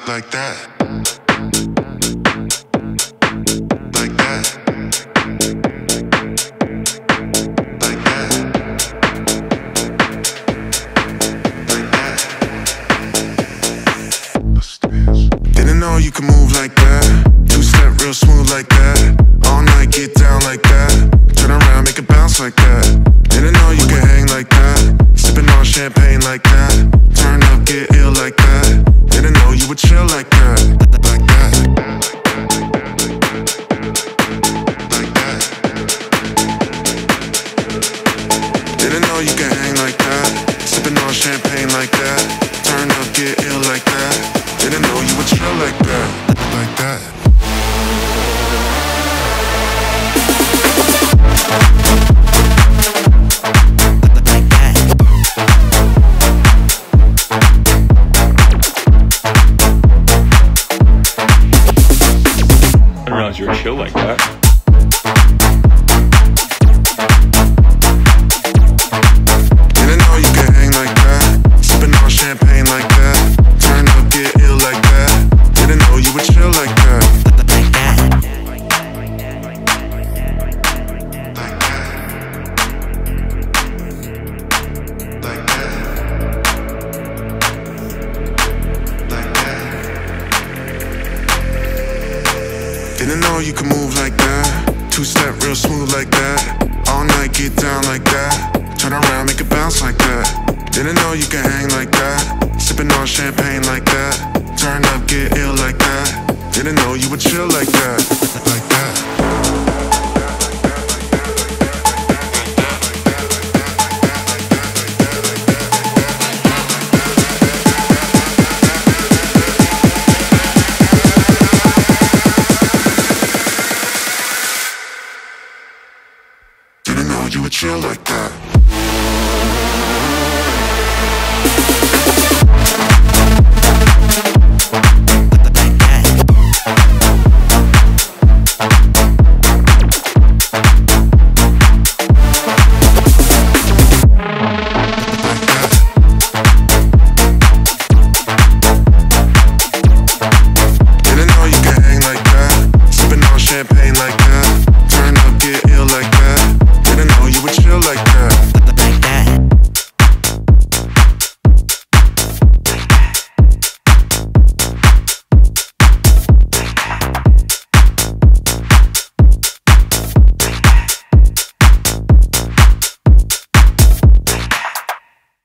like that, like that, like that, like that. Didn't know you could move like that. Two-step real smooth like that. All night get down like that. Turn around, make it bounce like that. Didn't know you could hang like that. Sipping on champagne like that. Turn up, get ill like that. Didn't know you would chill like that. Like that. Like that. Didn't know you could hang like that. Sipping on champagne like that. Turn up, get ill like that. Didn't know you would chill like that. Like that. I didn't realize you were chill like that. Didn't know you could hang like that. Sipping on champagne like that. Turn up, get ill like that. Didn't know you would chill like that. Like that. Like that. Like that. Like that. Didn't know you could move like that. Two-step real smooth like that. All night get down like that. Turn around, make it bounce like that. Didn't know you could hang like that. Sipping on champagne like that. Turn up, get ill like that. Didn't know you would chill like that. Like that.